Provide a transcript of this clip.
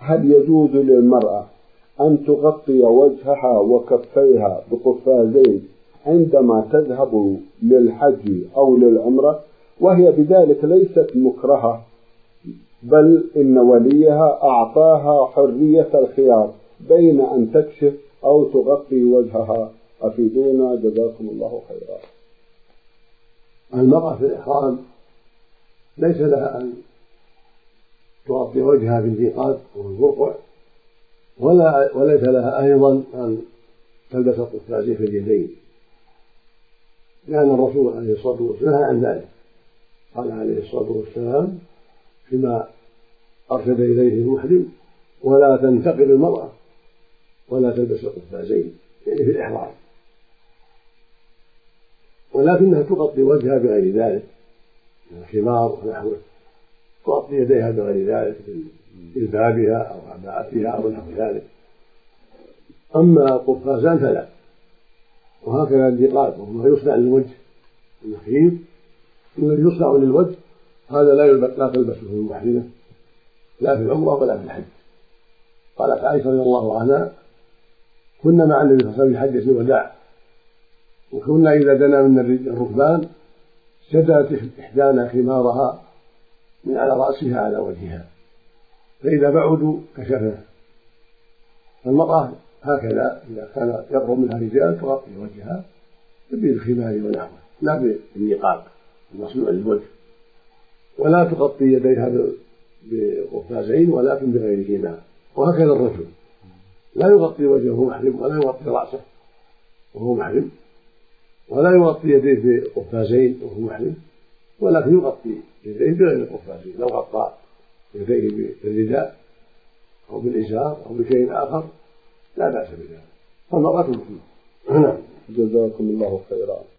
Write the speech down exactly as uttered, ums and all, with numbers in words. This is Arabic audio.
هل يجوز للمرأة أن تغطي وجهها وكفيها بقفازين عندما تذهب للحج أو للعمرة، وهي بذلك ليست مكرهة، بل إن وليها أعطاها حرية الخيار بين أن تكشف أو تغطي وجهها؟ أفيدونا جزاكم الله خيرا. المرأة في الإحرام ليس لها أن تغطي وجهها بالميقات والبرقع، ولا وليس لها أيضا أن تلبس القفازين في اليدين، لأن الرسول عليه الصلاة والسلام نهى عن ذلك. قال عليه الصلاة والسلام فيما أرشد إليه المحرم: ولا تنتقل المرأة ولا تلبس القفازين، يعني في الإحرام، ولكنها تغطي وجهها بغير ذلك من الخمار ونحوه، تغطي يديها بغير ذلك بجلبابها أو عباءتها أو نحو ذلك. أما القفازان فلا. وهكذا الدقات وما يصنع للوجه النخيل الذي يصنع للوجه هذا لا لا تلبسه المحرمة لا في العمرة ولا في الحج. قالت عائشة رضي الله عنها: كنا مع النبي صلى الله عليه وسلم في حجة الوداع، وكنا إذا دنا من الركبان شدت إحدانا خمارها من على رأسها على وجهها، فإذا بعدوا كشفنا. فالمرأة هكذا إذا كان يقرب منها رجال تغطي وجهها بالخمار ونحوه، لا بالنقاب المصنوع للوجه، ولا تغطي يديها بقفازين ولكن بغيرهما. وهكذا الرجل لا يغطي وجهه محرم ولا يغطي رأسه وهو محرم، ولا يغطي يديه بقفازين وهو محرم، ولكن يغطي يديه بغير القفازين. لو غطى يديه بالرداء أو بالإزار أو بشيء آخر لا بأس بذلك. فالمرأة مسلمة. جزاكم الله خيرا.